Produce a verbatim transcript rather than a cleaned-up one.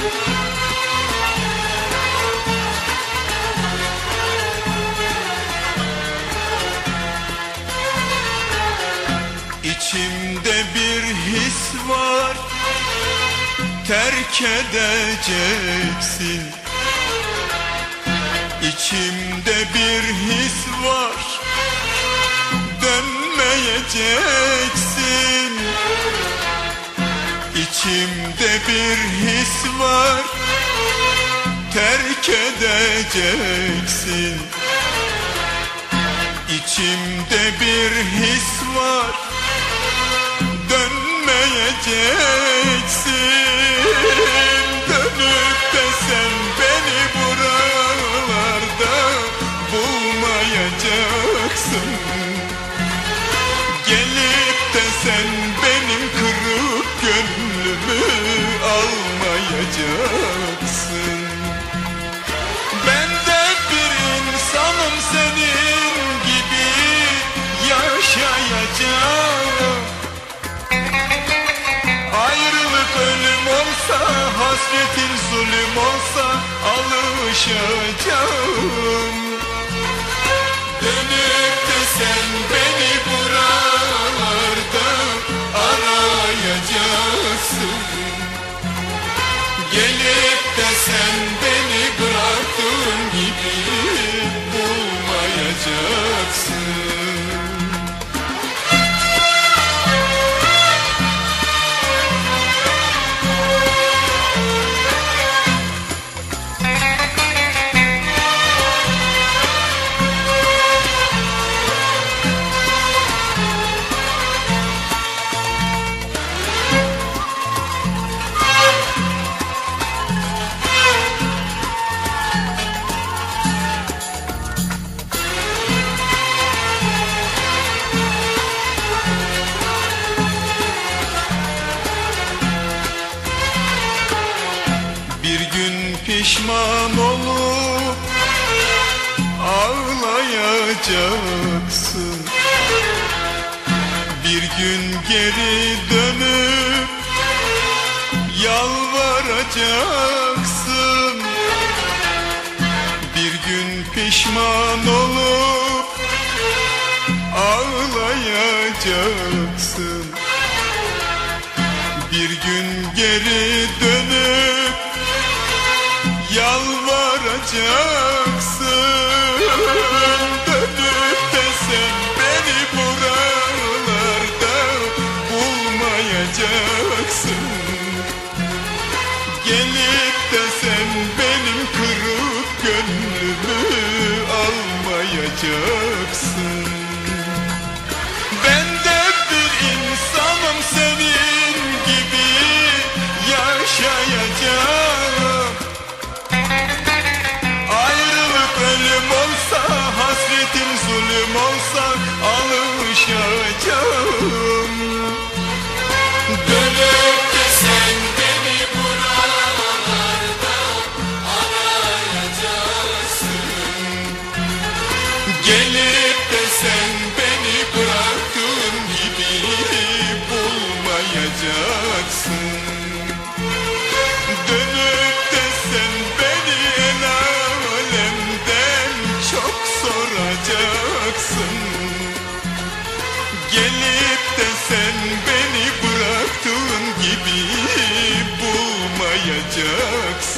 İçimde bir his var, terk edeceksin. İçimde bir his var, dönmeyeceksin. İçimde bir his var, terk edeceksin. İçimde bir his var, dönmeyeceksin. Dönüp de sen beni buralarda bulmayacaksın. Gelip de sen benim kırık gönlümü almayacaksın. Ben de bir insanım, senin gibi yaşayacağım. Ayrılık ölüm olsa, hasretin zulüm olsa alışacağım. Dönüp de sen beni buralarda arayacaksın. Gelip de sen beni bıraktığın gibi bulmayacaksın. Pişman olup ağlayacaksın. Bir gün geri dönüp yalvaracaksın. Bir gün pişman olup ağlayacaksın. Bir gün geri dönüp yalvaracaksın. Dönüp de sen beni buralarda bulmayacaksın. Gelip de sen benim kırık gönlümü almayacaksın. Ben de bir insanım, senin gibi yaşayacağım. Ölüm olsa, hasretim zulüm olsa alışacağım. Dönüp de sen beni buralarda arayacaksın. Gelip de sen beni bıraktığın gibi bulmayacaksın. Dönüp de sen beni el alemden çok soracaksın. Gelip de sen beni bıraktığın gibi bulmayacaksın.